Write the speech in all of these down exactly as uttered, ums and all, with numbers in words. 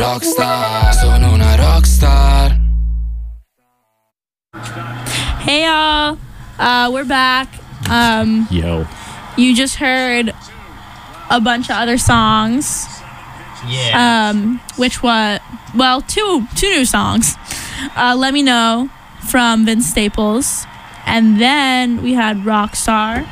rockstar, sono una rockstar. Hey y'all, uh, we're back. Um, Yo. You just heard a bunch of other songs. Yeah. Um, which was, well, two two new songs. Uh, Let Me Know from Vince Staples. And then we had Rockstar.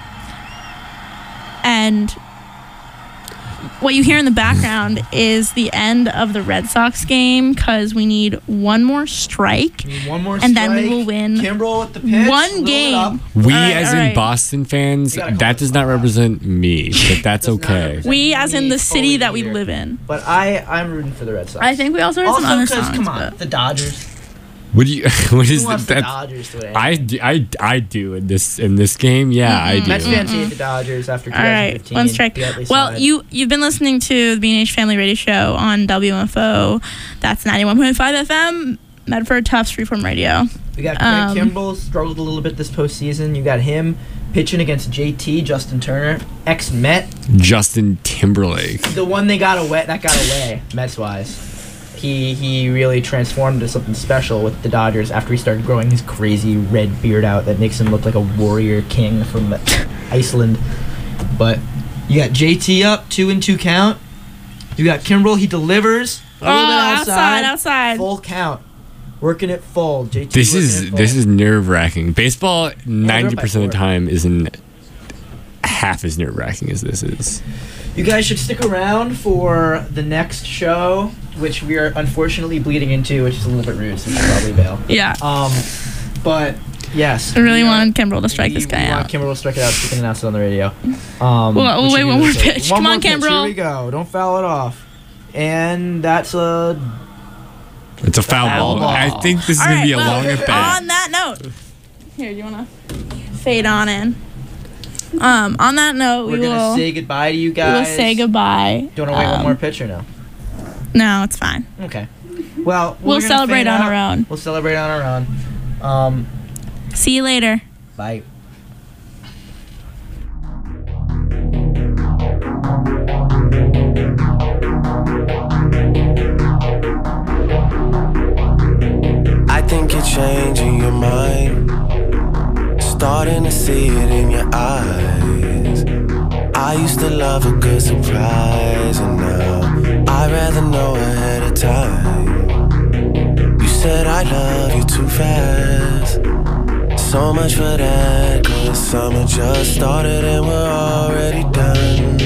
And what you hear in the background is the end of the Red Sox game because we need one more strike. One more and strike. then we will win Kimbrel with the pitch. one game. We, All right, as all in right. Boston fans, that does not represent me, but that's Does not okay. represent We, as in me the city fully that we here. live in. But I, I'm rooting for the Red Sox. I think we also heard also, some other because, songs. come on, but- the Dodgers. What do you? What Who is wants that? the That's- Dodgers to win? I, do- I, I do in this in this game. Yeah, I do. Mets fans hate the Dodgers after All right, twenty fifteen. one strike. Be at least Well, side. you you've been listening to the B and H Family Radio Show on W M F O. That's ninety-one point five F M, Medford Tufts Freeform Radio. We got um, Craig Kimbrel struggled a little bit this postseason. You got him pitching against J T, Justin Turner, ex-Met. Justin Timberlake. The one they got away, that got away, Mets-wise. He he really transformed into something special with the Dodgers after he started growing his crazy red beard out that makes him look like a warrior king from Iceland. But you got J T up, two and two count. You got Kimbrel, he delivers. A little Oh, bit outside, outside, outside. Full count. Working it full. J T This working is it full. this is nerve wracking. Baseball ninety percent of the four. time isn't half as nerve wracking as this is. You guys should stick around for the next show, which we are unfortunately bleeding into, which is a little bit rude, so we should probably bail. Yeah. Um, but yes, I really we are- wanted Kimbrel to strike we, this guy we out. want Kimbrel to strike it out so we can announce it on the radio. Um, Well, which wait, we one do more this week. pitch. One Come more on, pitch. Kimbrel. Here we go. Don't foul it off. And that's a It's a foul Foul ball. ball. I think this is All gonna right, be a well, long at bat. on that note, here, do you want to fade on in? Um, on that note, we're we gonna will say goodbye to you we guys. will say goodbye. Do you want to wait one Um, more pitch or no? No, it's fine. Okay. Well, We'll we're gonna celebrate fade on out. our own. We'll celebrate on our own. Um, See you later. bye. I think you're changing your mind, starting to see it in your eyes. I used to love a good surprise, and now I'd rather know ahead of time. You said I love you too fast, so much for that, cause summer just started and we're already done.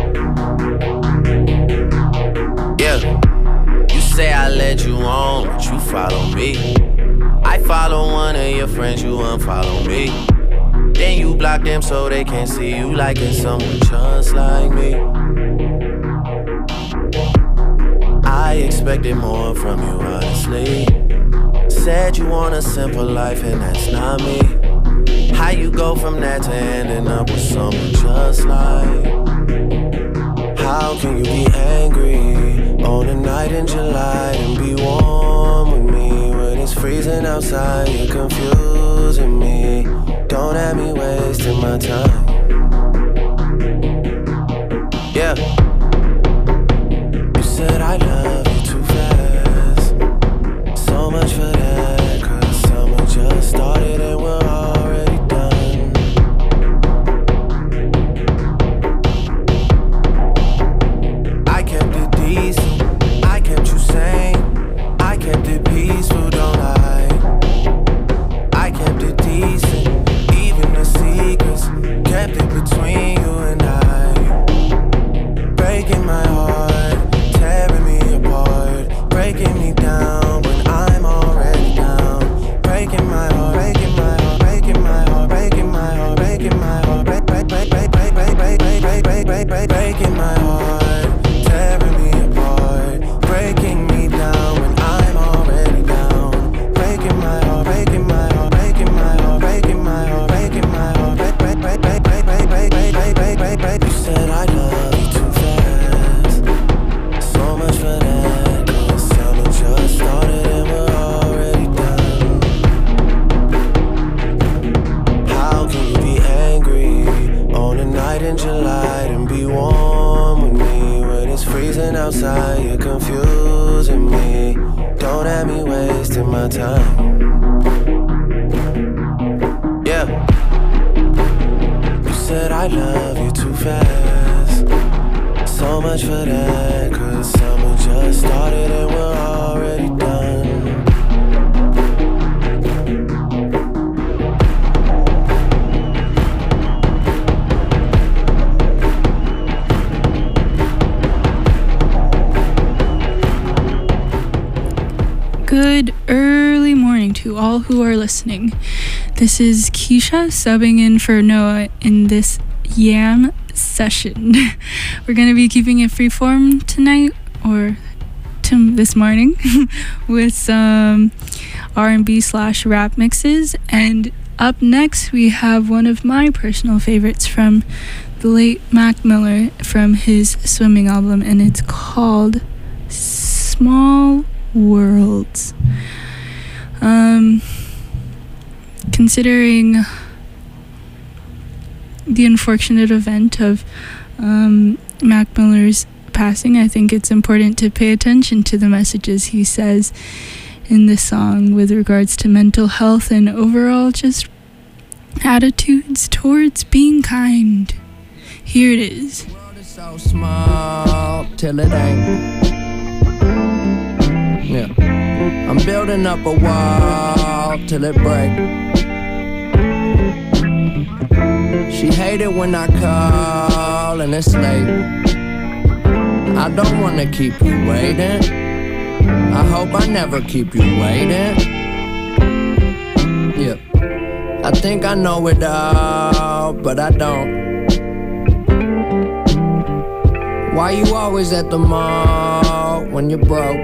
Yeah. You say I led you on, but you follow me. I follow one of your friends, you unfollow me. Then you block them so they can't see you liking someone just like me. I expected more from you, honestly. Said you want a simple life and that's not me. How you go from that to ending up with someone just like? How can you be angry on a night in July and be warm with me when it's freezing outside? You're confusing me. Don't have me wasting my time. Yeah. You said I love you too fast. So much for that, cause summer just started and we're already done. I kept it decent, I kept you sane, I kept it peaceful, don't lie. I kept it decent, even the secrets, kept it between you and I. Breaking my heart, tearing me apart, breaking me down when I'm already down. Breaking my heart, breaking my heart, breaking my heart, breaking my heart, breaking my heart, break, break, break, break, break, break, break, break, break, break, break, breaking my heart, tearing me apart, breaking me down when I'm already down. Breaking my heart, breaking my heart, breaking my heart, breaking my heart, breaking my heart, break, break, break, break, break, break, break, break, break, break, break. You said I love you too fast, so much for that, cause summer just started and we're already done. How can you be angry on a night in July and be warm with me when it's freezing outside? You're confused. losing me. Don't have me wasting my time. Yeah. You said I love you too fast. So much for that, cause summer just started and we're already done. Good early morning to all who are listening. This is Keisha subbing in for Noah in this Yam session. We're going to be keeping it freeform tonight, or to this morning, with some R and B slash rap mixes. And up next, we have one of my personal favorites from the late Mac Miller from his Swimming album, and it's called Small Worlds. Um, considering the unfortunate event of um, Mac Miller's passing, I think it's important to pay attention to the messages he says in this song with regards to mental health and overall just attitudes towards being kind. Here it is. The world is so small till it ain't. Yeah. I'm building up a wall till it break. She hate it when I call and it's late. I don't wanna keep you waiting. I hope I never keep you waiting. Yeah. I think I know it all, but I don't. Why you always at the mall when you're broke?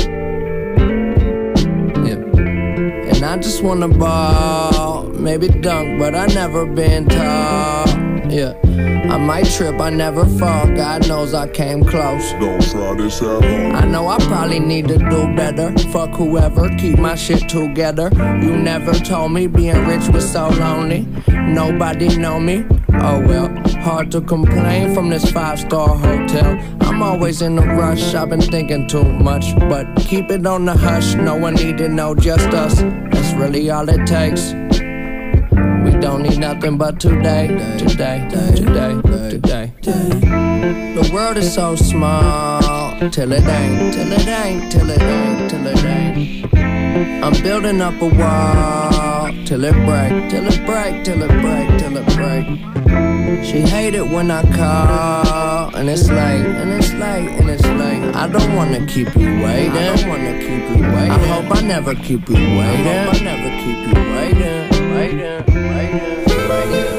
And I just wanna ball, maybe dunk, but I never been tall. Yeah, I might trip, I never fall. God knows I came close. Don't try this at home. I know I probably need to do better. Fuck whoever, keep my shit together. You never told me being rich was so lonely. Nobody know me. Oh well, hard to complain from this five-star hotel. I'm always in a rush, I've been thinking too much. But keep it on the hush, no one need to know, just us. That's really all it takes. We don't need nothing but today, today, today, today. The world is so small, till it ain't, till it ain't, till it ain't, till it ain't. I'm building up a wall, till it break, till it break, till it break, till it break. She hate it when I call, and it's late, and it's late, and it's late. I don't wanna keep you waiting. I don't wanna keep you waiting. I hope I never keep you waiting. I hope I never keep you waiting, waiting, waiting, waiting.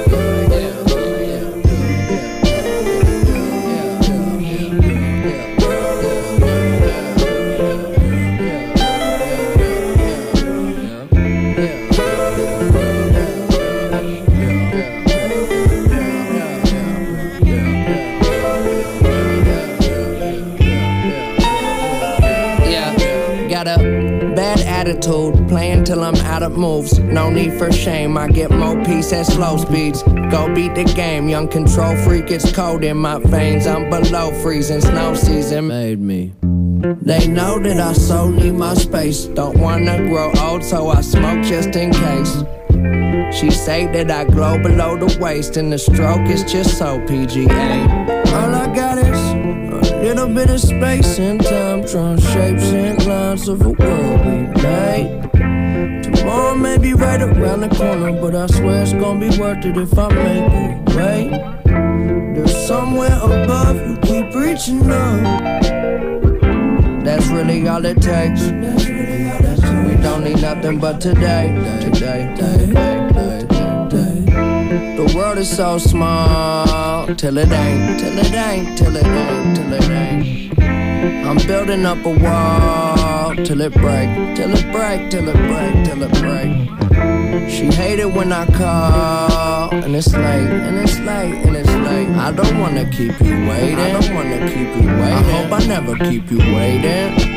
Attitude, playing till I'm out of moves. No need for shame, I get more peace at slow speeds. Go beat the game, young control freak, it's cold in my veins. I'm below freezing, snow season made me. They know that I so need my space. Don't wanna grow old, so I smoke just in case. She say that I glow below the waist, and the stroke is just so P G A. All I got is a little bit of space and time, drawing shapes and lines of a world we made. Tomorrow may be right around the corner, but I swear it's gonna be worth it if I make it wait. There's somewhere above, you keep reaching up. That's really all it takes. That's really all it takes. We don't need nothing but today, today, today, today, today. The world is so small, till it ain't, till it ain't, till it ain't, till it ain't. I'm building up a wall, till it break, till it break, till it break, till it break. She hate it when I call, and it's late, and it's late, and it's late. I don't wanna keep you waiting, I don't wanna keep you waiting. I hope I never keep you waiting.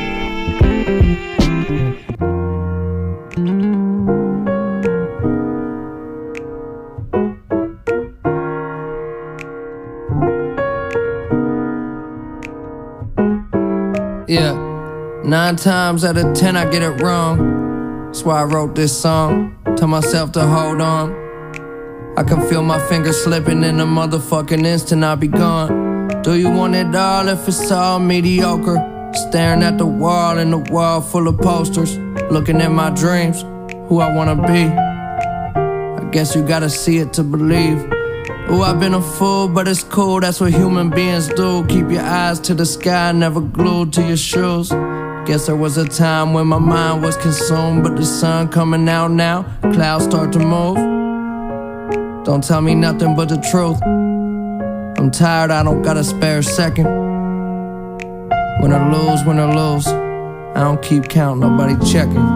Yeah, Nine times out of ten I get it wrong. That's why I wrote this song. Tell myself to hold on. I can feel my fingers slipping in a motherfucking instant I'll be gone. Do you want it all if it's all mediocre? Staring at the wall in the wall full of posters. Looking at my dreams, who I wanna be. I guess you gotta see it to believe. Ooh, I've been a fool, but it's cool, that's what human beings do. Keep your eyes to the sky, never glued to your shoes. Guess there was a time when my mind was consumed, but the sun coming out now, clouds start to move. Don't tell me nothing but the truth. I'm tired, I don't got a spare second. Win or lose, win or lose, I don't keep count, nobody checking.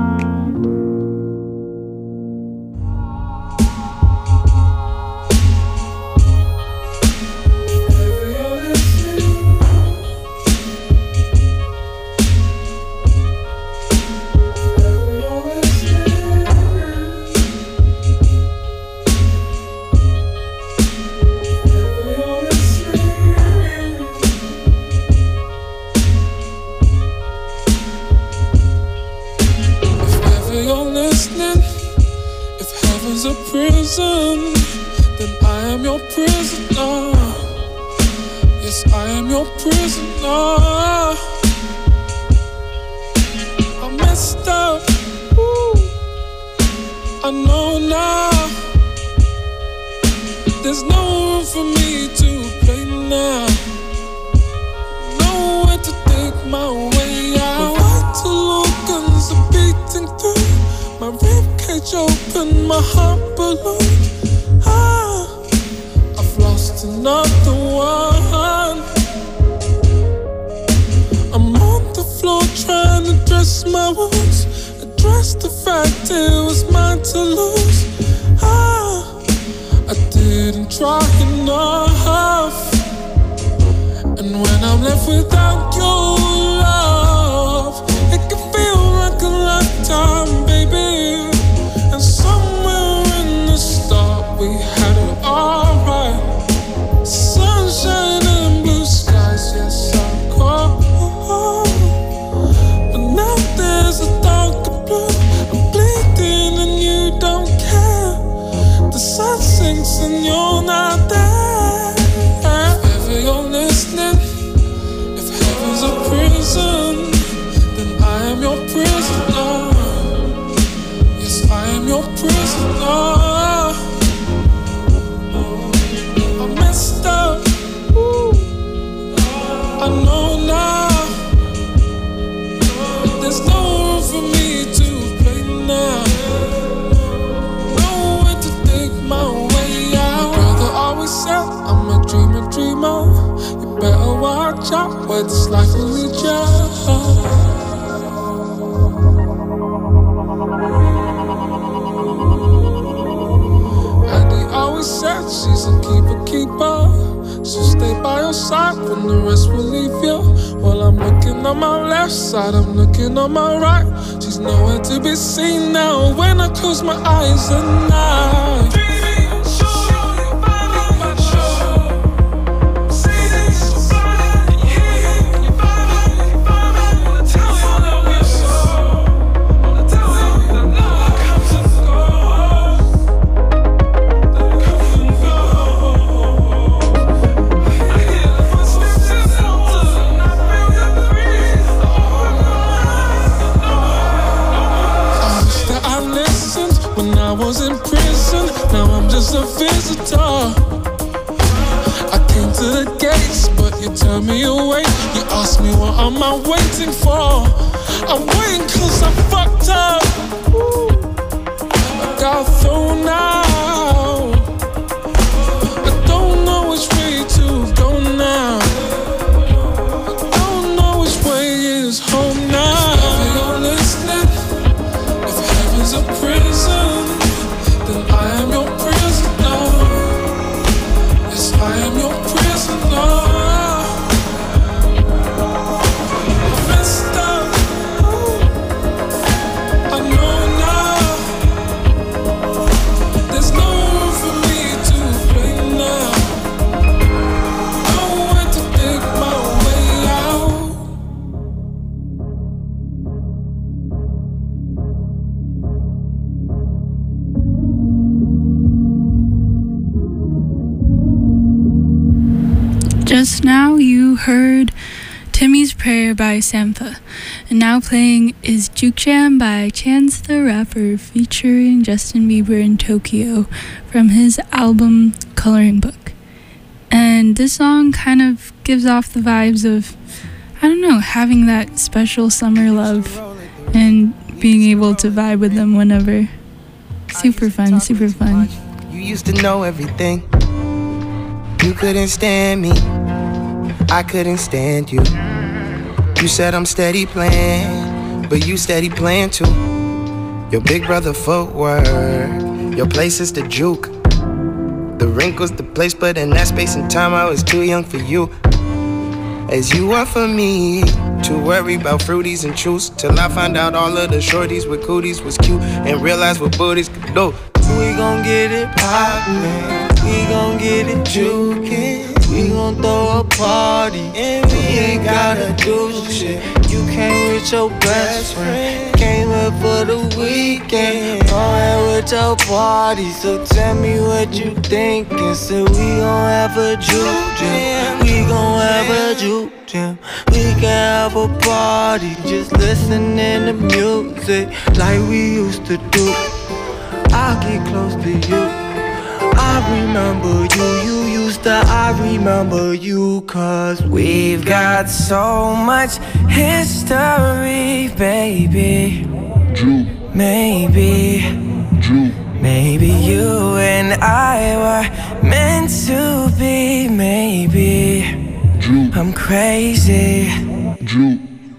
Just now you heard Timmy's Prayer by Sampha, and now playing is Juke Jam by Chance the Rapper featuring Justin Bieber in Tokyo from his album Coloring Book. And this song kind of gives off the vibes of, I don't know, having that special summer love and being able to vibe with them whenever. Super fun, super fun. You used to know everything. You couldn't stand me, I couldn't stand you. You said I'm steady playing, but you steady playing too. Your big brother footwork, your place is the juke. The wrinkles, the place, but in that space and time I was too young for you. As you were for me, to worry about fruities and truths, till I found out all of the shorties with cooties was cute, and realized what booties could do. We gon' get it poppin', we gon' get it jukin', we gon' throw a party, and we ain't gotta do shit. You came with your best friend, came here for the weekend, on here with your party. So tell me what you thinkin'. So we gon' have a juke jam, we gon' have a juke jam, we can have a party, just listening to music like we used to do. I'll get close to you, I remember you, you used to, I remember you. Cause we've got so much history, baby. Drew, Maybe, Drew, maybe you and I were meant to be. Maybe Drew, I'm crazy. Drew.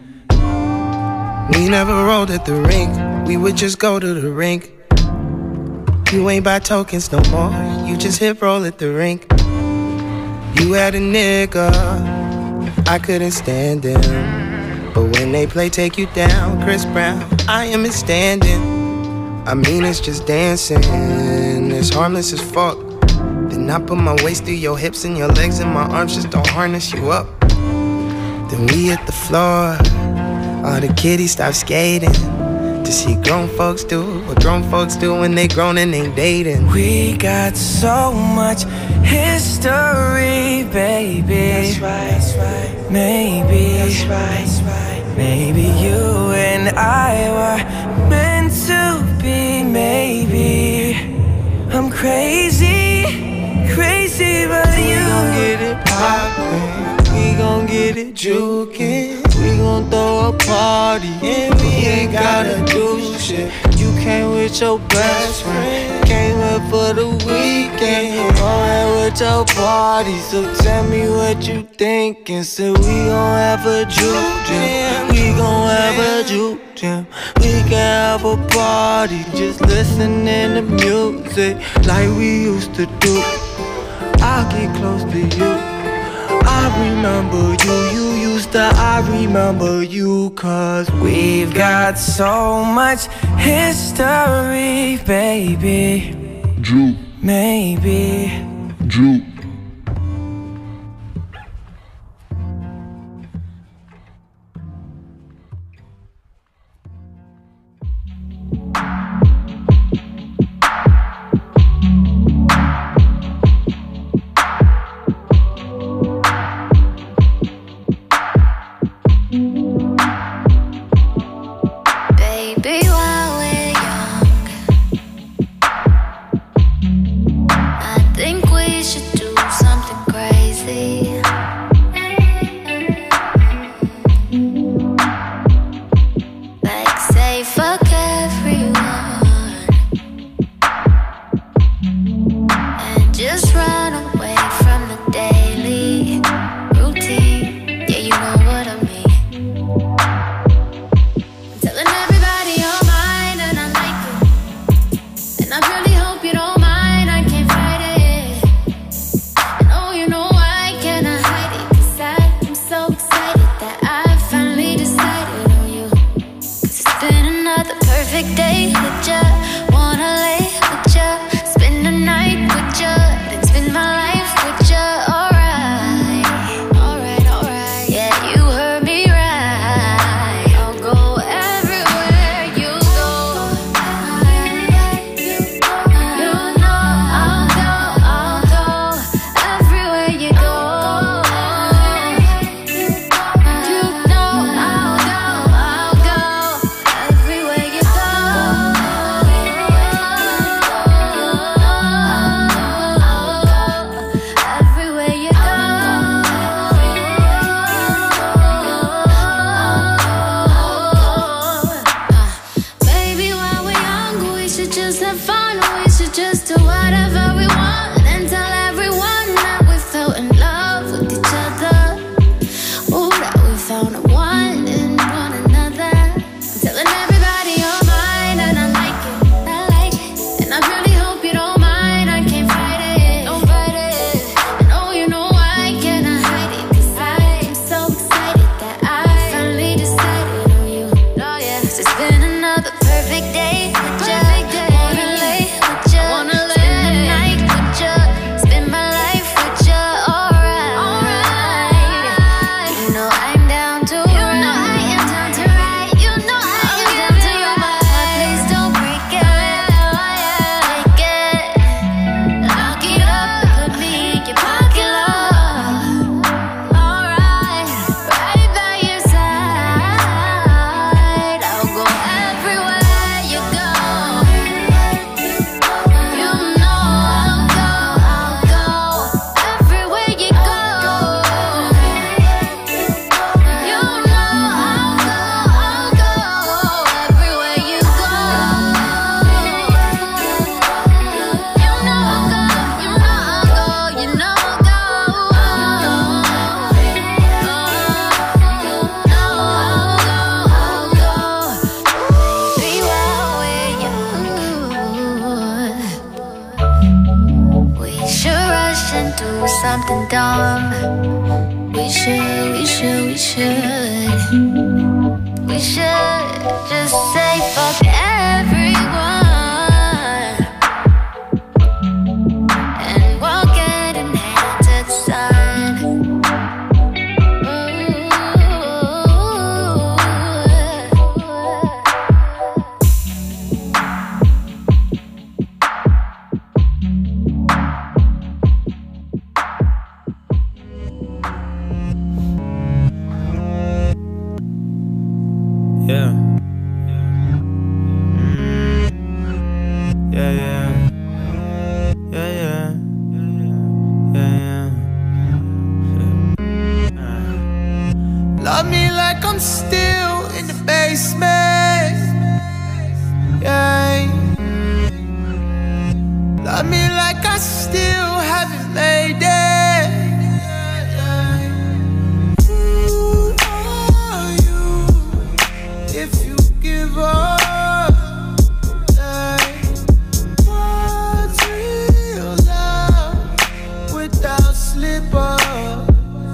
We never rolled at the rink, we would just go to the rink. You ain't buy tokens no more, you just hit roll at the rink. You had a nigga, I couldn't stand him, but when they play Take You Down, Chris Brown, I am it standing. I mean it's just dancing, it's harmless as fuck. Then I put my waist through your hips and your legs and my arms just don't harness you up. Then we hit the floor, all the kiddies stop skating, to see grown folks do what grown folks do when they grown and ain't dating. We got so much history, baby. That's right, that's right. Maybe, that's right, that's right. Maybe you and I were meant to be. Maybe I'm crazy, crazy, but you gon' get it poppin', we gon' get it jukin', we gon' throw a party, and we ain't gotta do shit. You came with your best friend, came here for the weekend, on here with your party. So tell me what you thinkin'. So we gon' have a juke jam, we gon' have a juke jam, we can have a party, just listening to music like we used to do. I'll get close to you, I remember you, you used to, I remember you. Cause we've got so much history, baby. Drew, Maybe Drew. Baby, while we're young, I think we should do something dumb. We should, we should, we should. We should just say fuck everyone and walk hand in hand to the sun. Yeah. Mm. Yeah, yeah. Yeah, yeah. Yeah, yeah. Love me like I'm still in the basement. Yeah. Love me like I still haven't made it. Who are you if you give up? Like, what's real love without slip up?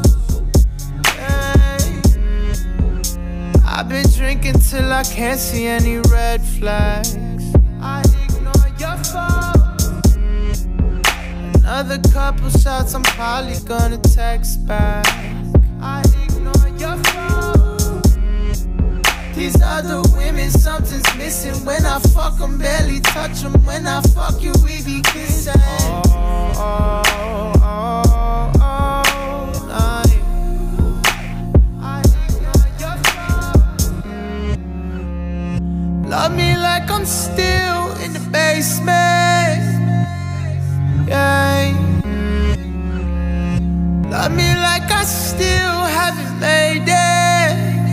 Hey, I've been drinking till I can't see any red flags. I ignore your faults. Another couple shots, I'm probably gonna text back. I ignore your faults. These other women, something's missing. When I fuck them, barely touch them. When I fuck you, we be kissing. Oh, oh, oh, oh, nah. I ignore your faults. Love me like I'm still in the basement. Yeah. Love me like I still haven't made it.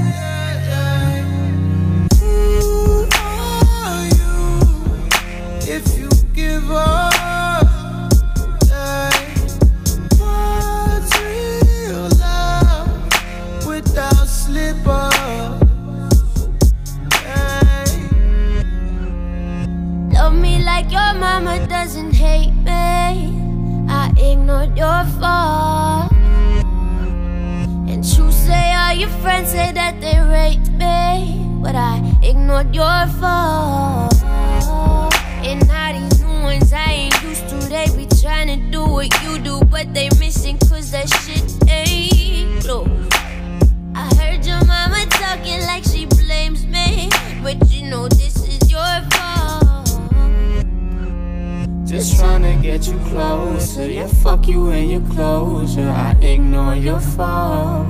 Who are you if you give up? Like, what's real love without slip up? Hey. Love me like your mama doesn't hate me. I ignored your fault. And you say all your friends say that they rate me, but I ignored your fault. And now these new ones I ain't used to, they be trying to do what you do, but they missing cause that shit ain't close. I heard your mama talking like she blames me, but you know this is your fault. Just tryna get you closer. Yeah, fuck you and your closure. I ignore your fault.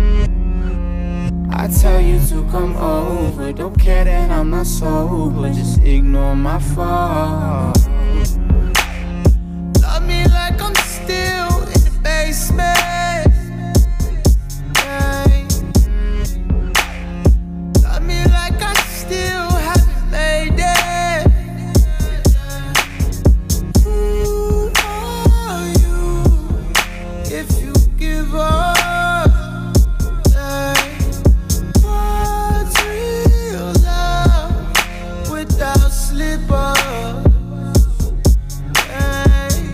I tell you to come over. Don't care that I'm not sober. Just ignore my fault. Love me like I'm still in the basement. Yeah. Love me like I still haven't made it. If you give up, like, what's real love without slip up? Hey.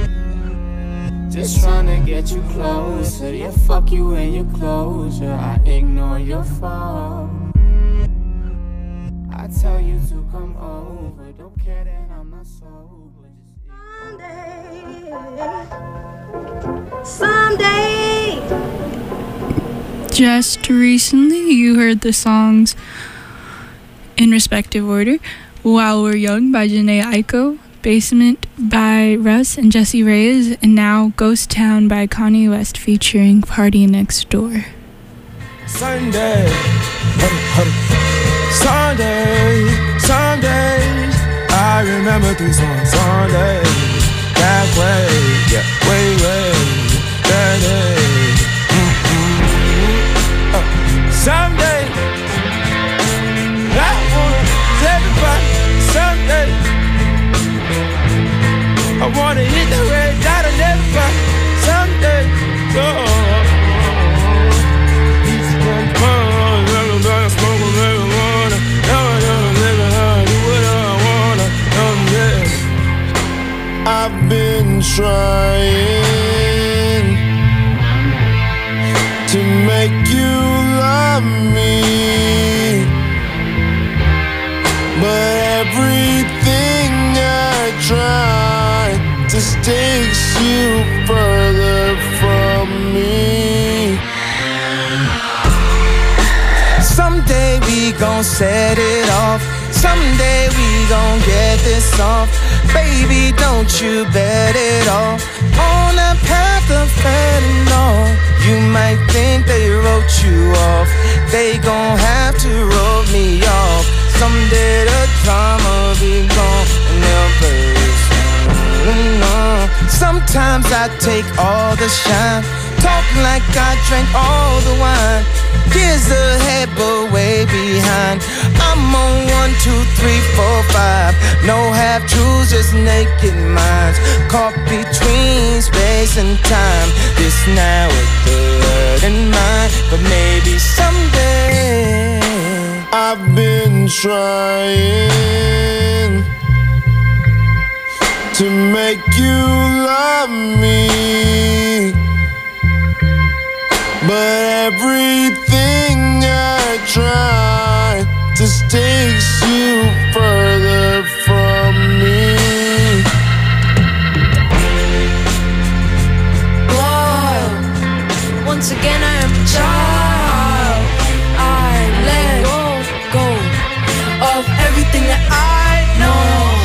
Just tryna get you closer. Yeah, fuck you and your closure. I ignore your fault. I tell you to come over. Don't care that I'm not sober. Just Someday. Just recently, you heard the songs in respective order: While We're Young by Jhené Aiko, Basement by Russ and Jessie Reyes, and now Ghost Town by Kanye West featuring Party Next Door. Sunday, Sunday, Sunday. I remember three songs. Sunday, that way, yeah, way, way, that day. Mm-hmm. Uh, someday, I wanna tell everybody. Someday, I wanna hit the red dot and everybody. Someday, oh. I've been trying just takes you further from me. Someday we gon' set it off. Someday we gon' get this off. Baby, don't you bet it all on the path of fentanyl. You might think they wrote you off. They gon' have to roll me off. Someday the drama be gone and they'll play this song. Sometimes I take all the shine, talk like I drank all the wine. Years ahead but way behind. I'm on one, two, three, four, five. No half truths, just naked minds. Caught between space and time. This now with the word in mind. But maybe someday I've been trying to make you love me, but everything I try just takes you further from me. Whoa, once again I am a child. I let go, go of everything that I know.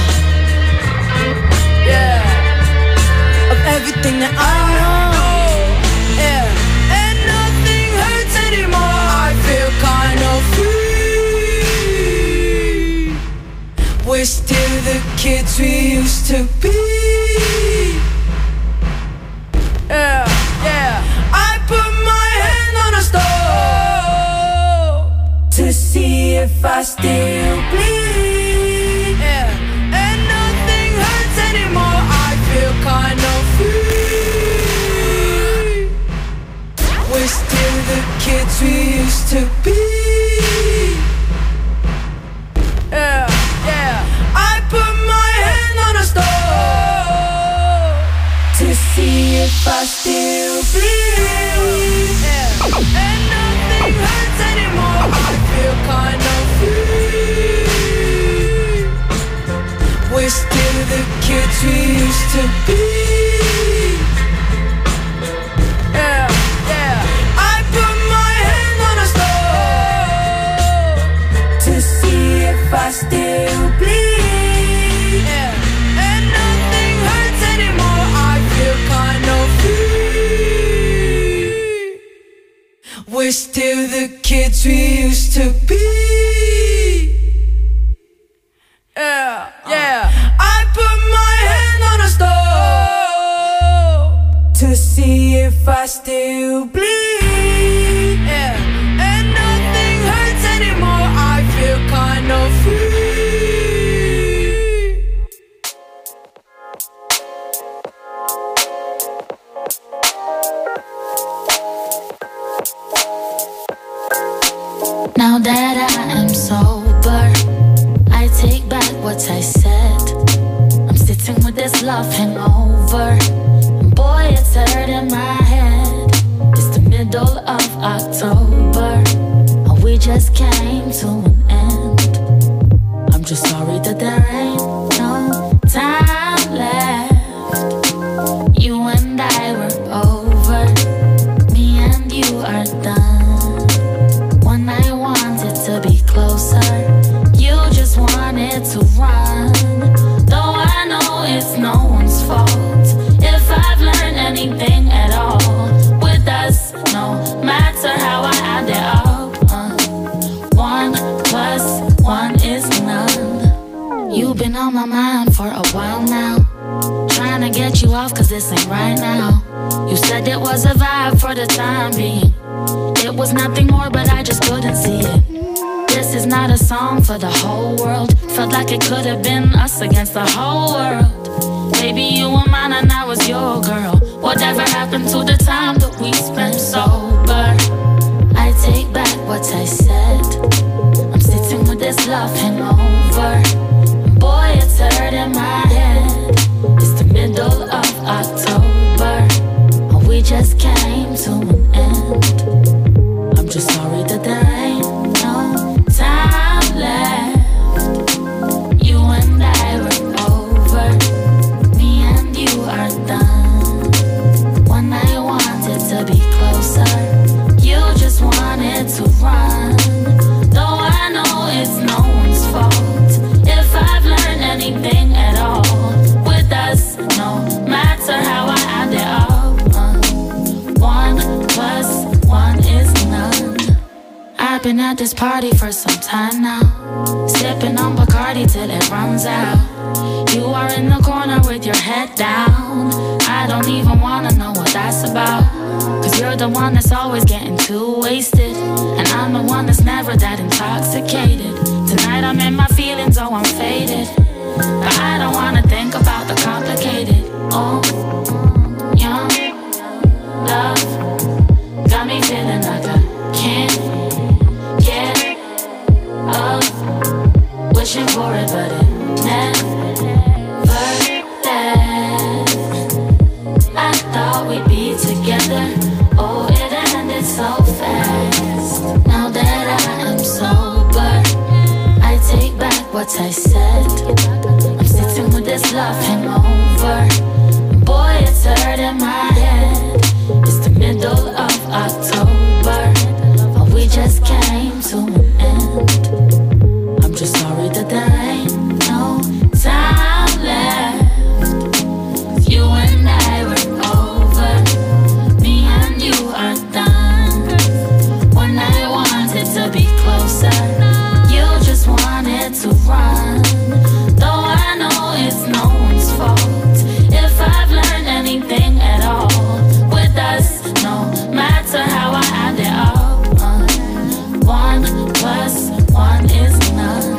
Yeah, of everything that I know. We're still the kids we used to be. Yeah, yeah. I put my hand on a stove to see if I still bleed. Yeah, and nothing hurts anymore. I feel kind of free. We're still the kids we used to be. Yeah. See if I still bleed. Yeah. And nothing hurts anymore. I feel kind of free. We're still the kids we used to be. Yeah, yeah. I put my hand on a stove to see if I still bleed. Yeah. And nothing hurts anymore. I feel kind of free. We're still the kids we used to be. Yeah, yeah. I put my hand on a stove to see if I still bleed. Yeah, and nothing hurts anymore. I feel kind of free. Now that I am sober, I take back what I said. I'm sitting with this love hangover, and boy, it's hurting my head. It's the middle of October, and we just came to an end. I'm just sorry that there ain't no time left. You and I were over, me and you are done. When I wanted to be closer, you just wanted to run. Though I know it's no one's fault, if I've learned anything at all with us, no matter how I add it up, uh, one plus one is none. You've been on my mind for a while now, trying to get you off cause this ain't right now. You said it was a vibe for the time being. It was nothing more, but I just couldn't see it. This is not a song for the whole world. Felt like it could have been us against the whole world. Baby, you were mine and I was your girl. Whatever happened to the time that we spent sober? I take back what I said. I'm sitting with this love hangover. Boy, it's hurting my head. It's the middle of October, and we just came to an end. I'm just sorry that there ain't no time left. You and I were over, me and you been at this party for some time now, sipping on Bacardi till it runs out. You are in the corner with your head down. I don't even wanna know what that's about, cause you're the one that's always getting too wasted, and I'm the one that's never that intoxicated. Tonight I'm in my feelings, oh I'm faded, but I don't wanna think about the complicated. Oh, young love got me feeling like I can't get up, wishing for it but it never did. I thought we'd be together, oh it ended so fast. Now that I am sober, I take back what I said. I'm sitting with this love hangover, boy it's hurting my head. It's the middle of October, but we just came to an end. I'm just sorry that there ain't no time left. You and I were over, me and you are done. When I wanted to be closer, you just wanted to run. Though I know it's no one's fault, if I've learned anything at all with us, no matter how I add it up, uh, one plus one is none.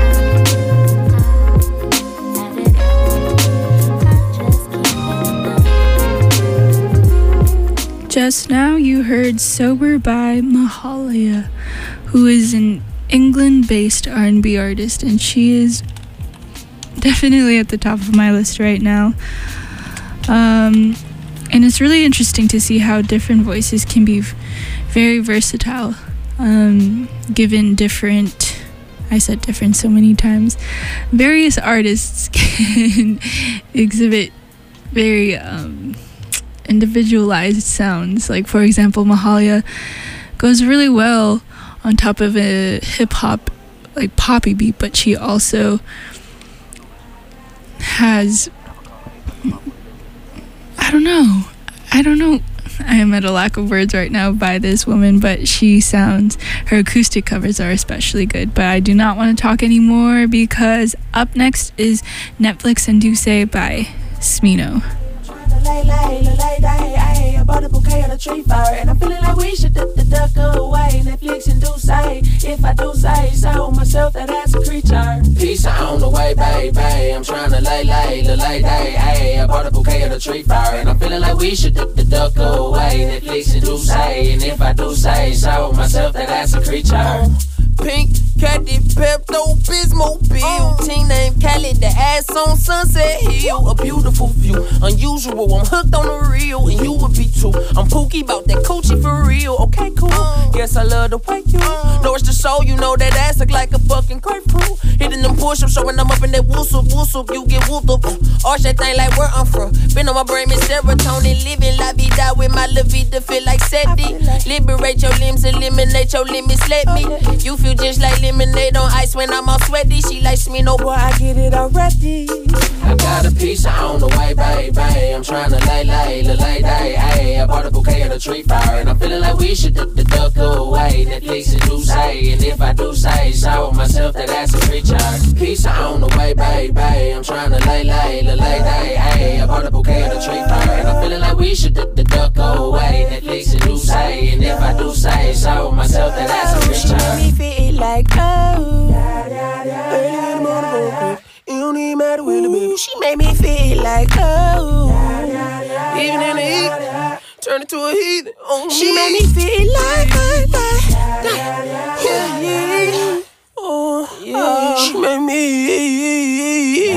Just now you heard Sober by Mahalia, who is an England-based R and B artist, and she is definitely at the top of my list right now. Um, and it's really interesting to see how different voices can be v- very versatile, um, given different, I said different so many times, various artists can exhibit very um, individualized sounds. Like, for example, Mahalia goes really well on top of a hip-hop, like poppy beat, but she also has, I don't know, I don't know, I am at a lack of words right now by this woman, but she sounds, her acoustic covers are especially good. But I do not want to talk anymore, because up next is Netflix and Duce by Smino. Lay, lay, lay, lay, lay, ay, I bought a bouquet on a tree fire, and I'm feeling like we should duck the duck away. Netflix and do say, if I do say so myself, that as a creature. Peace on the way, baby. I'm trying to lay, lay, lay, lay, day, ay, I bought a bouquet on a tree fire, and I'm feeling like we should duck the duck away. Netflix and do say, and if I do say so myself, that as a creature. Pink, Caddy, Pepto, Bismol, Bill. Teen named Cali, the ass on Sunset Hill. A beautiful view, unusual. I'm hooked on the real, and you would be too. I'm pookie about that coochie for real. Okay, cool. Yes, I love the way you know it's the soul. You know that ass look like a fucking grapefruit. Hitting them push-ups, showing them up in that whoosop, whoosop. You get whooped up. Arch that thing like where I'm from. Been on my brain, miss serotonin. Living la vida with my la vida. Feel like Seti. Liberate your limbs, eliminate your limits. Let me. You feel just like lemonade on ice when I'm all sweaty. She likes me, no boy, I get it already. I got a piece on the way, baby. I'm trying to lay, lay, lay, lay, day, ay, I bought a bouquet on a tree fire, and I'm feeling like we should duck the duck away. Netflix and do say, and if I do say so myself, that that's a creature. Piece on the way, baby. I'm trying to lay, lay, lay, lay, day, ay, I bought a bouquet on a tree fire, and I'm feeling like we should duck the duck away. Netflix and do say, and if I do say so myself, that that's a creature. She made me feel like, oh, early in the morning, it don't even matter when the baby. She made me feel like, oh, even in the heat, turn into a heathen. Oh, she made me feel like, like, like, like, yeah, yeah. Oh, yeah. She made me.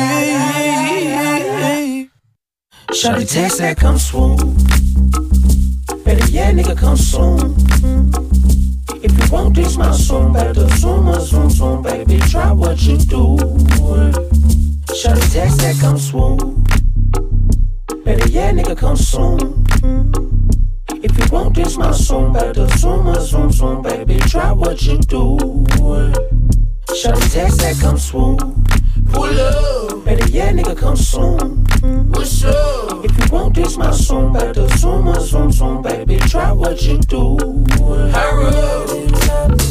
Shawty text that come swoon. Better yeah, nigga, come soon. If you want this, my soon, better zoom, zoom, zoom, baby, try what you do. Shawty text that come swoon. Better yeah, nigga, come soon. If you want this, my soon, better zoom, zoom, zoom, baby, try what you do. Shawty text that come swoon. Pull up. Better yeah, nigga, come soon. What's up? If you want this, my soon, better zoom, zoom, zoom, baby, try what you do. Hurry up.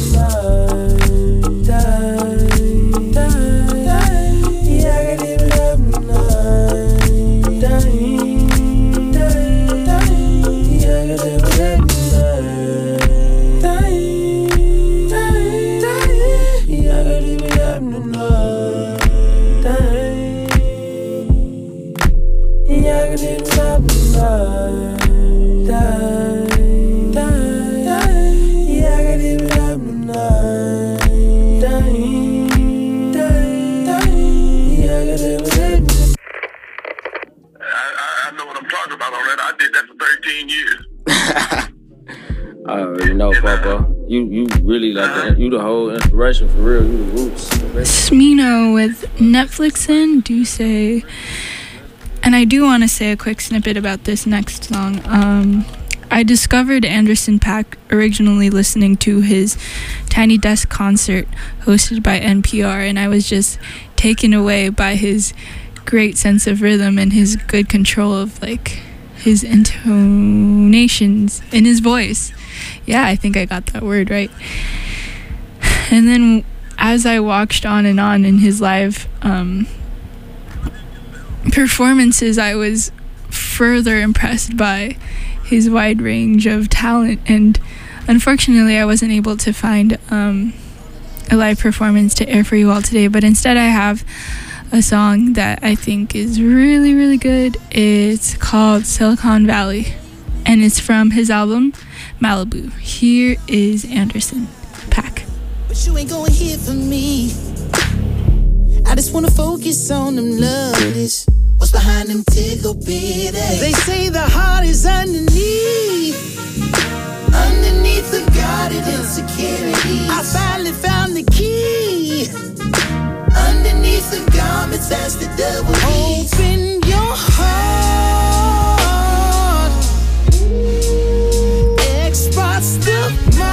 live it up tonight. Dying, dying, dying. Yeah, I gotta live it up. I, I know what I'm talking about on that. I did that for thirteen years. I already know, Papa. You you really like the, you the whole inspiration for real. You the roots. Smino with Netflix and Duce. And I do want to say a quick snippet about this next song. Um, I discovered Anderson .Paak originally listening to his Tiny Desk concert hosted by N P R, and I was just taken away by his great sense of rhythm and his good control of like his intonations in his voice. Yeah, I think I got that word right. And then as I watched on and on in his live um, performances, I was further impressed by his wide range of talent. And unfortunately, I wasn't able to find um, a live performance to air for you all today, but instead I have a song that I think is really, really good. It's called Silicon Valley, and it's from his album Malibu. Here is Anderson .Paak. But you ain't gonna hear from me. I just wanna focus on them lovelies. What's behind them tickle bitties? They say the heart is underneath, underneath the guarded insecurity. I finally found the key. Underneath the garments, that's the devil. Open your heart. X-Spots the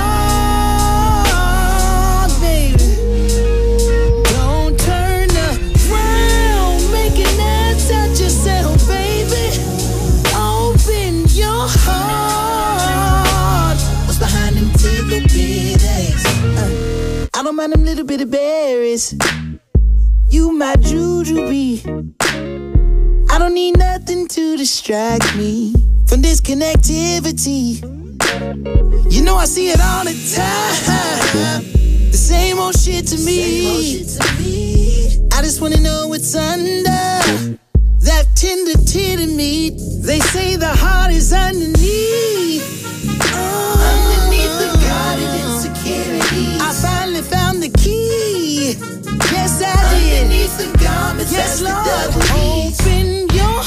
mark, baby. Don't turn around, making that touch yourself, baby. Open your heart. What's behind them tickle bitties? Uh, I don't mind them little bitty berries. You my jujube. I don't need nothing to distract me from this connectivity. You know I see it all the time. The same old shit to me. I just wanna know what's under that tender titty meat. They say the heart is underneath, underneath the guarded insecurity. I finally found the key. Yes, I did. Underneath the garments, yes, Lord. Open your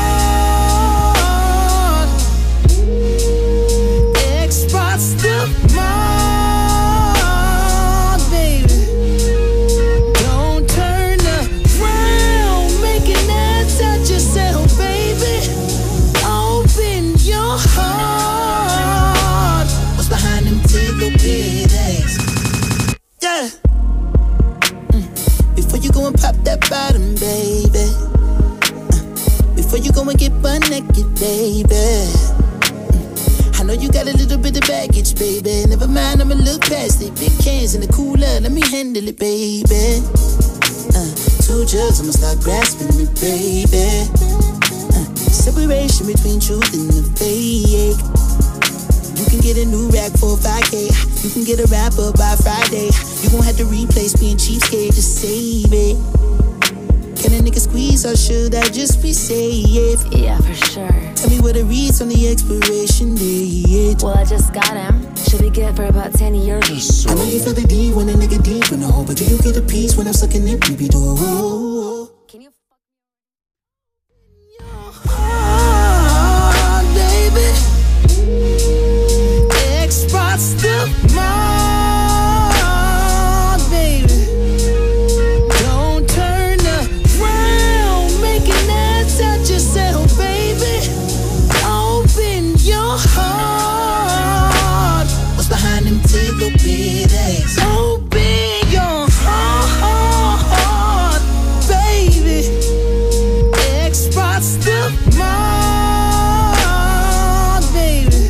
heart. X-Spots the mark, baby. Don't turn around, making that touch yourself, baby. Open your heart. What's behind them tickle bitties? Yeah. Before you go and pop that bottom, baby. Uh, before you go and get butt naked, baby. Uh, I know you got a little bit of baggage, baby. Never mind, I'ma look past it. Big cans in the cooler, let me handle it, baby. Uh, two jugs, I'ma start grasping it, baby. Uh, separation between truth and the fake. You can get a new rack for five K. You can get a rapper by Friday. You gon' have to replace being cheapskate to save it. Can a nigga squeeze or should I just be safe? Yeah, for sure. Tell me what it reads on the expiration date. Well, I just got him. Should be good for about ten years or so. I know you feel the D when a nigga deep in the hole, but do you get a piece when I'm sucking it, baby door? Can you Oh, baby. X-Spots the mark, baby. Don't turn around, making that touch yourself, baby. Open your heart. What's behind them tickle bitties? Open your heart, baby. X-Spots the mark, baby.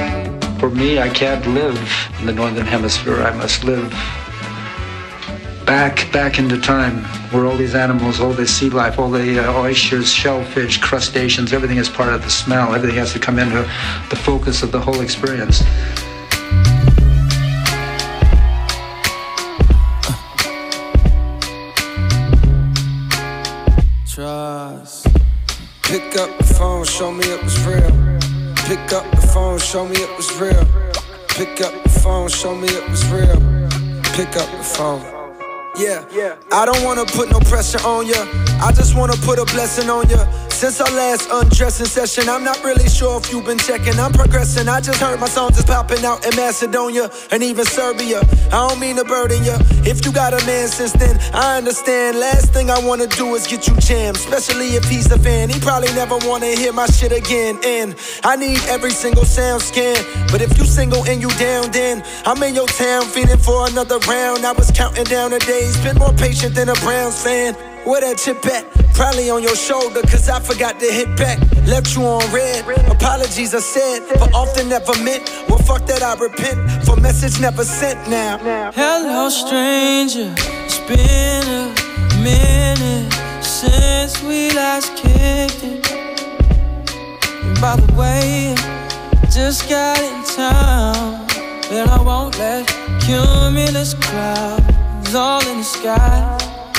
For me, I can't live in the Northern Hemisphere. I must live back, back into time, where all these animals, all this sea life, all the uh, oysters, shellfish, crustaceans, everything is part of the smell. Everything has to come into the focus of the whole experience. Trust. Pick up the phone, show me it was real. Pick up the phone, show me it was real. Pick up the phone, show me it was real. Pick up the phone. Yeah, I don't wanna put no pressure on ya. I just wanna put a blessing on ya. Since our last undressing session, I'm not really sure if you've been checking. I'm progressing. I just heard my songs is popping out in Macedonia and even Serbia. I don't mean to burden ya. If you got a man since then, I understand. Last thing I wanna do is get you jammed, especially if he's a fan. He probably never wanna hear my shit again. And I need every single sound scan. But if you single and you down, then I'm in your town feeling for another round. I was counting down the days, been more patient than a Browns fan. Where that chip at? Probably on your shoulder, cause I forgot to hit back. Left you on red. Apologies I said, but often never meant. Well, fuck that, I repent for message never sent now. Hello, stranger. It's been a minute since we last kicked it. And by the way, just got in town, and I won't let cumulus clouds all in the sky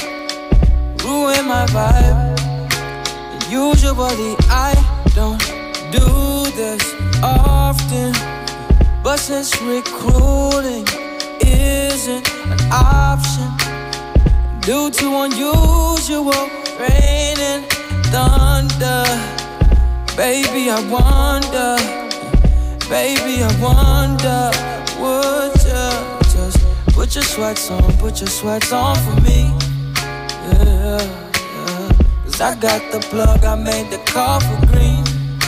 ruin my vibe. And usually I don't do this often, but since recruiting isn't an option due to unusual rain and thunder, baby I wonder, baby I wonder, would you just put your sweats on, put your sweats on for me? Yeah, yeah. Cause I got the plug, I made the call for green.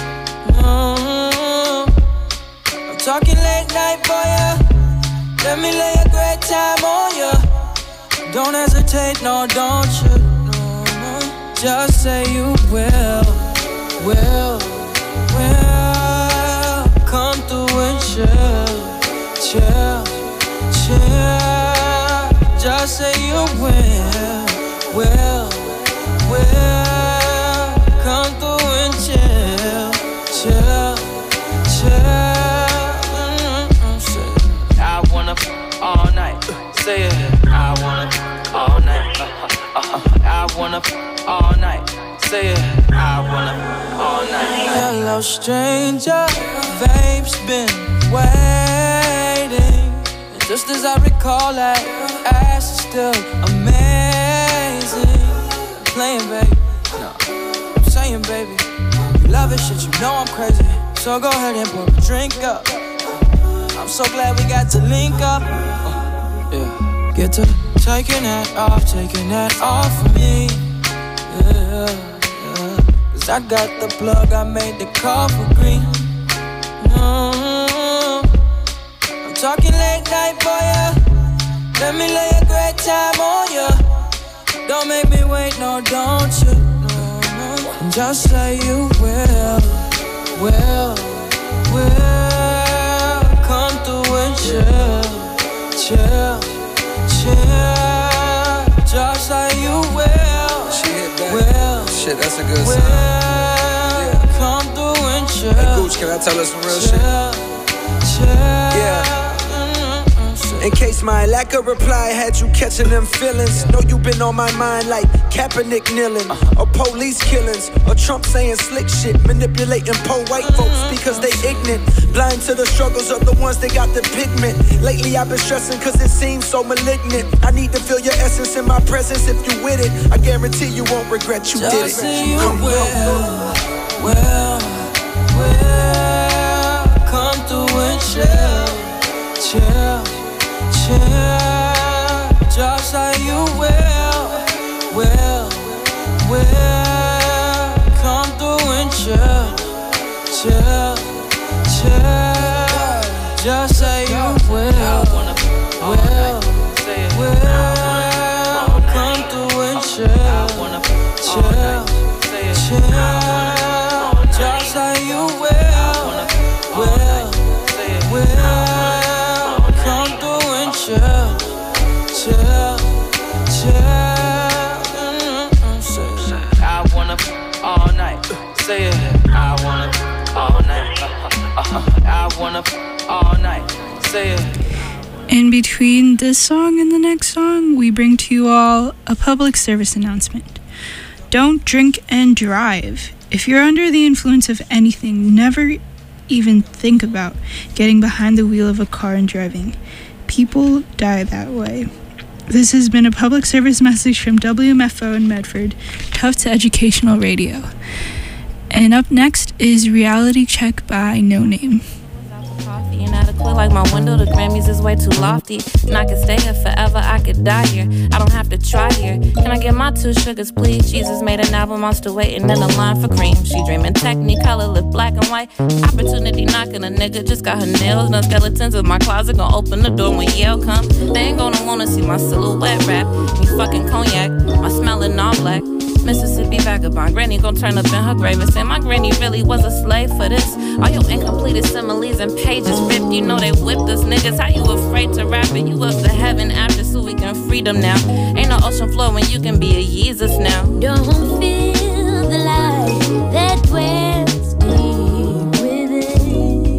mm-hmm. I'm talking late night for ya. Let me lay a great time on ya. Don't hesitate, no, don't you, no, no. Just say you will, will, will. Come through and chill, chill, chill. Just say you will, will, will. Come through and chill, chill, chill. Mm-hmm. Say, I wanna f all night. Say it. I wanna f all night. Uh-huh, uh-huh. I wanna f all night. Say it. I wanna f all night. Hello, stranger. Vape's been waiting. And just as I recall, that ass is still amazing. I'm playing, baby. No, I'm saying, baby. You love it, shit, you know I'm crazy. So go ahead and pour a drink up. I'm so glad we got to link up. Uh, yeah. Get to taking that off, taking that off of me. Yeah, yeah. Cause I got the plug, I made the call for green. Mm-hmm. I'm talking late night for ya. Let me lay a great time on ya. Don't make me wait, no, don't you, no, no. And just say you will, will, will. Come through and chill, chill, chill. Just say you will, She hit that. will, Shit, that's a good will. sign. Yeah. Come through and chill. Hey, Gooch, can I tell us some real shit? Yeah. In case my lack of reply had you catching them feelings. Know you been on my mind like Kaepernick kneeling, or police killings, or Trump saying slick shit, manipulating poor white folks because they ignorant, blind to the struggles of the ones that got the pigment. Lately I've been stressing cause it seems so malignant. I need to feel your essence in my presence. If you with it, I guarantee you won't regret you did it. Just say you will, will, will. Come through and chill, chill, chill. Just say you will, will, will. Come through and chill, chill, chill. Just say you will, will, will. Come through and chill, chill, chill. Just say you will, will, will. Come through and chill, chill, Say it. I wanna all night. Uh, uh, uh, I wanna all night. Say it. In between this song and the next song, we bring to you all a public service announcement. Don't drink and drive. If you're under the influence of anything, never even think about getting behind the wheel of a car and driving. People die that way. This has been a public service message from W M F O in Medford, Tufts Educational Radio. And up next is Reality Check by No Name. Inadequate like my window, the Grammys is way too lofty. And I could stay here forever, I could die here. I don't have to try here. Can I get my two sugars, please? Jesus made an album, I'm still waiting in the line for cream. She dreaming Technicolor, lip black and white. Opportunity knocking, a nigga just got her nails done. Skeletons in my closet, gonna open the door when Yale come. They ain't gonna wanna see my silhouette rap. Me fucking cognac, my smelling all black. Mississippi vagabond, granny gon' turn up in her grave and say my granny really was a slave for this. All your incompleted similes and pages ripped, you know they whipped us niggas. How you afraid to rap it? You up to heaven after so we can freedom now. Ain't no ocean floor when you can be a Jesus now. Don't feel the light that dwells deep within.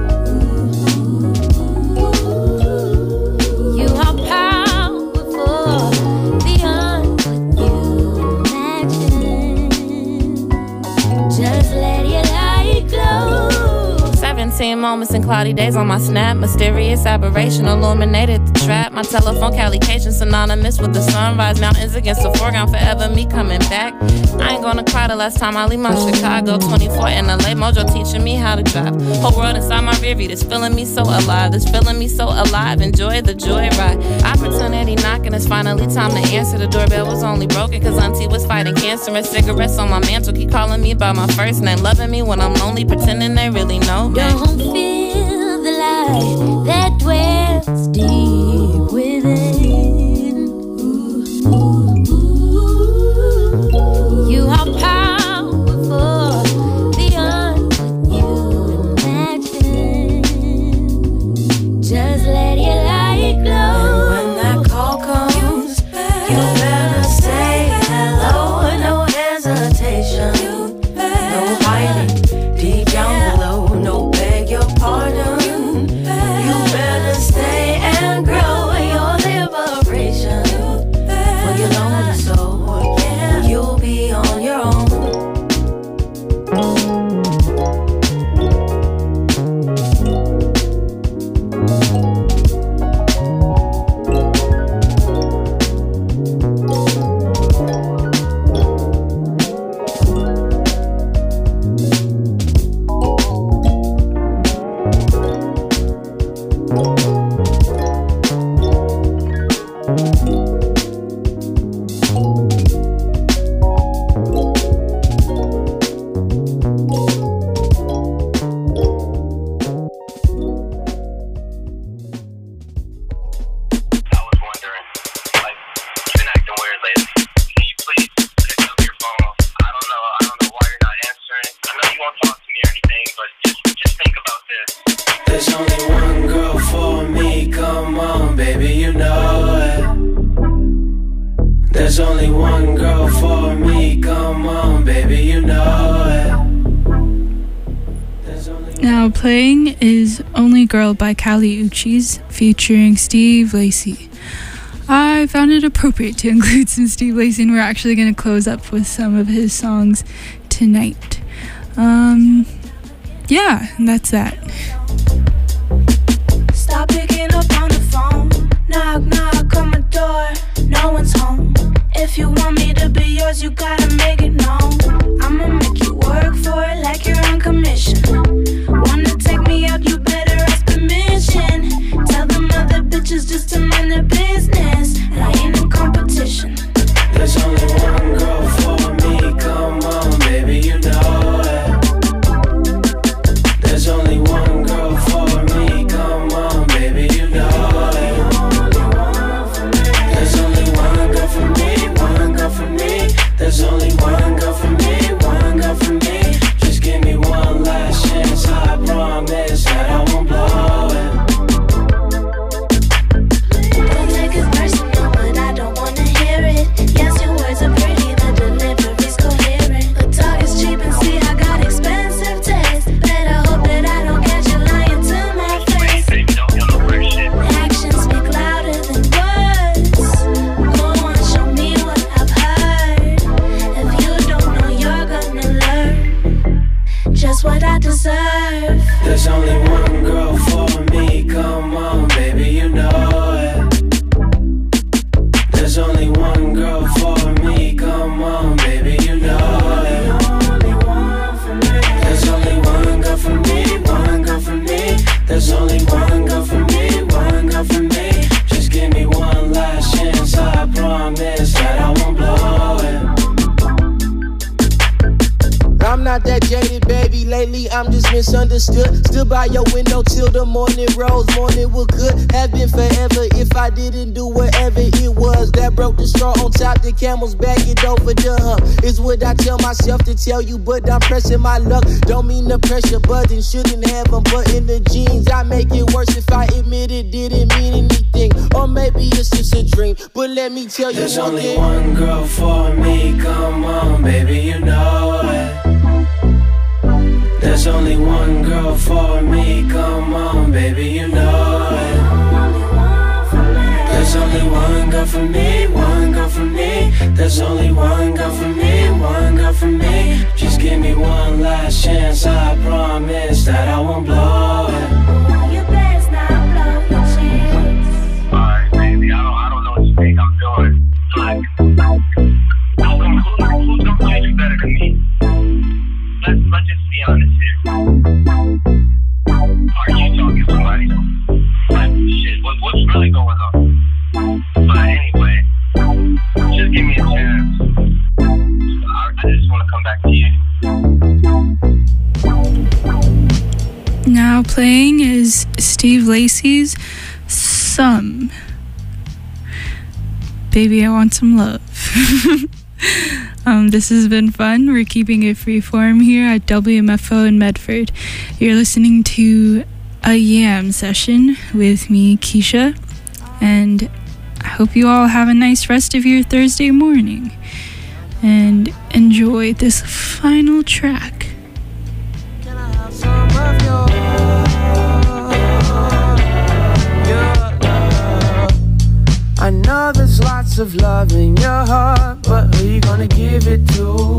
You are powerful beyond what you imagine. Just let your light glow. seventeen moments and cloudy days on my snap. Mysterious aberration illuminated the trap. My telephone calication synonymous with the sunrise. Mountains against the foreground, forever me coming back. I ain't gonna cry the last time I leave my Chicago. twenty-four in L A, Mojo teaching me how to drive. Whole world inside my rear view, this feeling me so alive. This feeling me so alive, enjoy the joy ride. Opportunity knocking, it's finally time to answer. The doorbell was only broken cause auntie was fighting cancer. And cigarettes on my mantle keep calling me by my first name. Loving me when I'm lonely, pretending they really know me. Don't feel the light that dwells deep within. Ooh, ooh, ooh. You are powerful beyond what you imagine. Just let your light glow. When that call comes, you better say hello. No hesitation, no hiding deep down below. No beg your pardon. You better stay and grow your liberation for your lonely soul. You'll be on your own. There's only one girl for me, come on, baby, you know it. There's only one girl for me, come on, baby, you know it. Now playing is Only Girl by Kali Uchis featuring Steve Lacy. I found it appropriate to include some Steve Lacy, and we're actually going to close up with some of his songs tonight. Um, yeah, and that's that. Stop picking up on the phone. Knock, knock on my door. No one's home. If you want me to be yours, you gotta make it known. I'ma make you work for it like you're on commission. Wanna take me out, you better ask permission. Tell them other bitches just to mind their business. And I ain't in competition. There's only one girl for me, come on, baby, you know it. There's only one girl for me, come on, baby, you know it. There's only one girl for me, one girl for me. There's only one girl for me, one girl for me. Just give me one last life. There's only one girl for me, come on, baby, you know it. There's only one girl for me, come on, baby, you know it. There's only one girl for me, one girl for me. There's only one girl for me, one girl for me. Just give me one last chance, I promise that I won't blow it. I'm not that jaded, baby. Lately, I'm just misunderstood. Stood by your window till the morning rose. Morning was good. Have been forever if I didn't do whatever it was that broke the straw on top. The camel's back, it over the hump. It's what I tell myself to tell you, but I'm pressing my luck. Don't mean to pressure button, shouldn't have them, but in the jeans, I make it worse if I admit it didn't mean anything. Or maybe it's just a dream, but let me tell you There's one only thing. one girl for me, come on, baby, you know it. There's only one girl for me, come on, baby, you know it. There's only one girl for me, one girl for me. There's only one girl for me, one girl for me. Just give me one last chance, I promise that I won't blow it. You best not blow your chance. Alright, baby, I don't, I don't know what you think I'm doing. Like, who's gonna, who's, who's gonna play you better than me? Let's, let's just be honest here. Are you talking to somebody? Like, shit, what, what's really going on? But anyway, just give me a chance. I, I just want to come back to you. Now playing is Steve Lacy's Some. Baby, I want some love. Um, this has been fun. We're keeping it free form here at W M F O in Medford. You're listening to a Yam session with me, Keisha, and I hope you all have a nice rest of your Thursday morning and enjoy this final track. I know there's lots of love in your heart, but who you gonna give it to?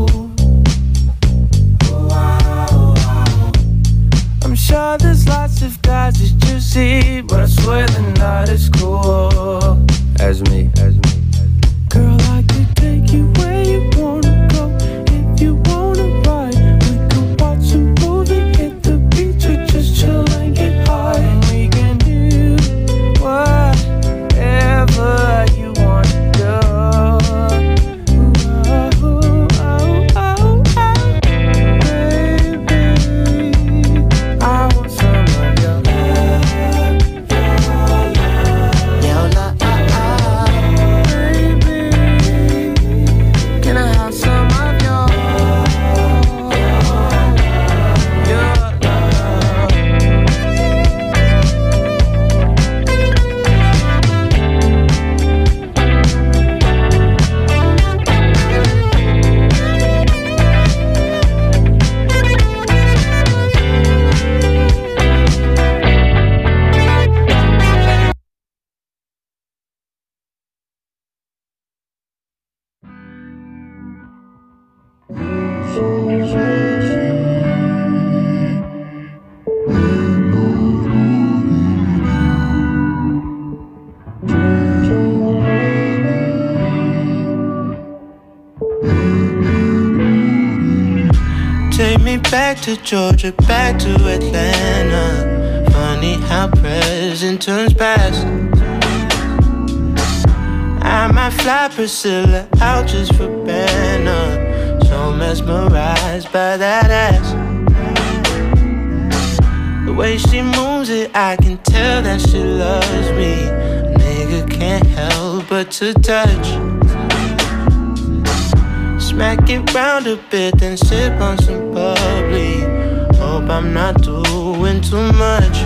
I'm sure there's lots of guys that you see, but I swear they're not as cool as me, as me. Girl, I could take you where you wanna go. If you wanna ride, we could watch a movie, hit the beach, or just chill and get high. And we can do whatever you wanna do. Ooh, ooh, oh, oh, oh, baby, I want some of your love, your love, baby. Can I have some of your your Take me back to Georgia, back to Atlanta. Funny how present turns past. I might fly Priscilla out just for banner. So mesmerized by that ass. The way she moves it, I can tell that she loves me. A nigga can't help but to touch. Smack it round a bit, then sip on some bubbly. Hope I'm not doing too much.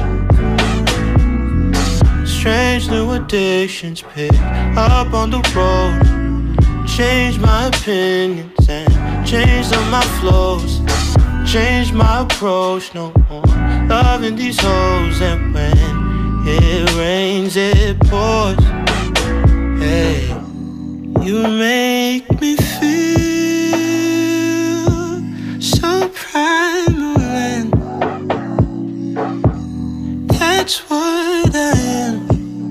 Strange new addictions pick up on the road. Change my opinions and change all my flows. Change my approach, no more loving these hoes. And when it rains, it pours. Hey, you make me feel so primal and That's what I am.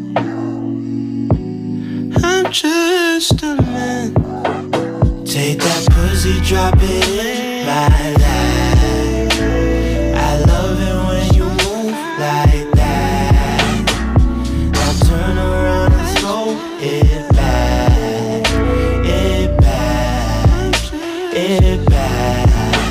I'm just a man. Take that pussy, drop it in my life. I love it when you move like that. Now turn around and throw it back. It back. It back.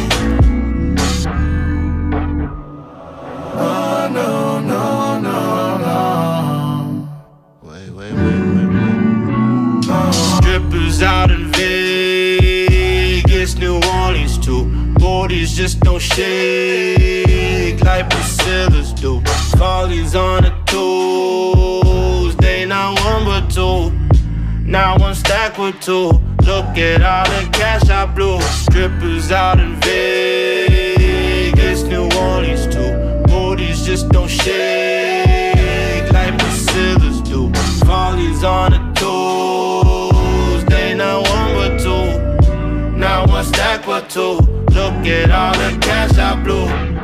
No, no, no, no, no. Wait, wait, wait, wait, wait. Oh. Strippers out in Vegas, New Orleans too. Bodies just don't shake like Priscilla's do. Follies on the toes, they not one but two. Now one stack with two. Look at all the cash I blew. Strippers out in Vegas, New Orleans too. Bodies just don't shake like Priscilla's do. Follies on the toes, they not one but two. Now one stack but two. Look at all the cash I blew.